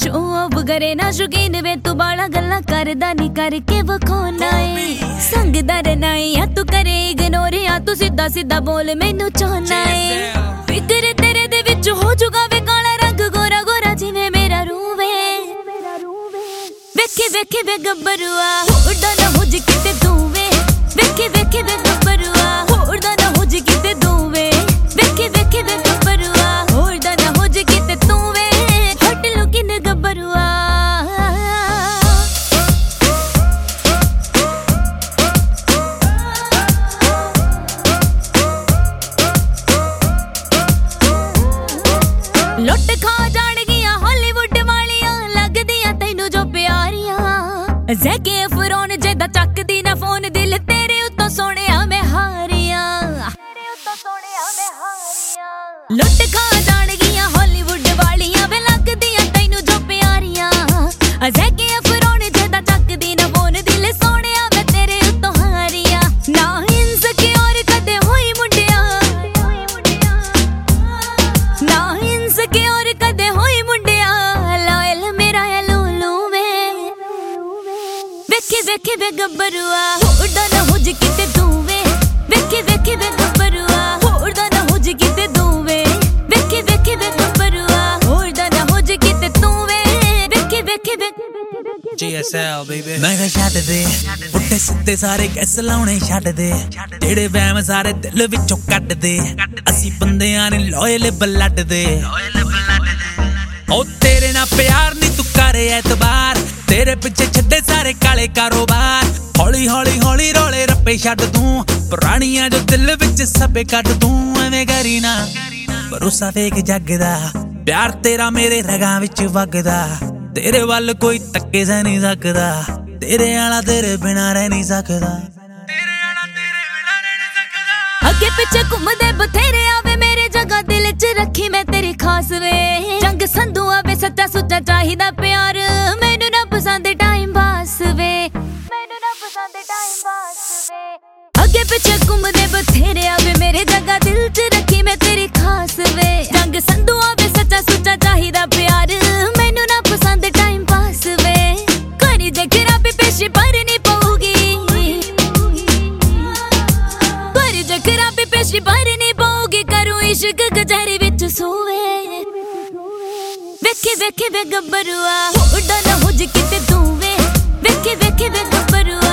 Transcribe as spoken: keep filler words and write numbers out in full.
show off करे ना शौकीन वे तू बाला गल्ला करदा नी करके वखोना है संगदा रहना है या तू करे इग्नोर या तू सीधा सीधा बोल मैनू चाहना है फिक्र तेरे दे विच हो जुगा वे काला रंग गोरा गोरा जिवें मेरा रूह वे वेखे वेखे वे गब्बरुआ होड़ा ना हो जी किते तू वे वेखे वेखे वे गब्बरुआ होड़ा ना हो जी किते तू वे वेखे वेखे वे गब्बरुआ होड़ा ना हो जी किते तू वे हट लो किने गब्बरुआ लुट खा जान गया हॉलीवुड वालियां लगदियां तैनू जो प्यारियां ज़ैके अफरोन जेदा चकदी ना फोन दिल तेरे उत्तों सोहणिया मैं हारियां तेरे उत्तों सोहणिया मैं हारियां लुट खा जान गया हॉलीवुड वालियां वे लगदियां तैनू जो प्यारियां ज़ैके अफरोन जेदा चकदी ना फोन दिल सोहणिया मैं तेरे उत्तों हारियां ना इनसिक्योर कदे होई मुंडिया ना इनसिक्योर कदे होई मुंडिया लायल मेरा है लूलू वे वेखे वेखे वे गब्बरुआ होड़ा ना हो जी किते तू वे वेखे वेखे वे गब्बरुआ होड़ा ना हो जी किते तू वे वेखे वेखे वे गब्बरुआ होड़ा ना हो जी किते तू वे वेखे वेखे वे G S L baby मैं कह छੱਡ दे ਪੁੱਠੇ ਸਿੱਧੇ ਸਾਰੇ ਕੈਸ ਲਾਉਣੇ ਛੱਡ ਦੇ ਜਿਹੜੇ ਵਹਿਮ ਸਾਰੇ ਦਿਲ ਵਿੱਚੋਂ ਕੱਢ ਦੇ ਅਸੀਂ ਬੰਦਿਆਂ ਨੇ ਲੋਇਲ ਬਲੱਡ ਦੇ ਉਹ ਤੇਰੇ ਨਾਲ ਪਿਆਰ ਨਹੀਂ ਤੂੰ ਕਰੇ ਐਤਬਾਰ ਤੇਰੇ ਪਿੱਛੇ ਛੱਡੇ ਸਾਰੇ ਕਾਲੇ ਕਾਰੋਬਾਰ ਹੌਲੀ ਹੌਲੀ ਹੌਲੀ ਰੋਲੇ ਰੱਪੇ ਛੱਡ ਤੂੰ ਪੁਰਾਣੀਆਂ ਜੋ ਦਿਲ ਵਿੱਚ ਸਭੇ ਕੱਢ ਤੂੰ ਐਵੇਂ ਕਰੀ ਨਾ ਭਰੋਸਾ ਫੇਕ ਜੱਗ ਦਾ ਪਿਆਰ ਤੇਰਾ ਮੇਰੇ ਰਗਾਂ ਵਿੱਚ ਵਗਦਾ तेरे वाल कोई तक्के से नहीं सकदा तेरे आला तेरे बिना रह नहीं सकदा तेरे आला तेरे बिना रह नहीं सकदा अगे पीछे घूमदे बथेरे आवे मेरे जगह दिल च रखी मैं तेरी खास वे जंग संधू आवे सच्चा सुच्चा चाहिदा प्यार मैनू ना पसंद टाइम पास वे मैनू ना पसंद टाइम पास वे अगे पीछे घूमदे बथेरे आवे मेरे जगह दिल च रखी मैं तेरी खास वे जंग संधू आवे सच्चा सुच्चा चाहिदा प्यार मैनू ना पसंद टाइम पास वे करी जे खराबी पेशी भरनी पऊगी करी जे खराबी पेशी भरनी पऊगी करूं इश्क कचहरी विच सोवे वेखे वेखे वे गब्बरुआ होड़ा ना हो जी किते तू वे वेखे वेखे वे गब्बरुआ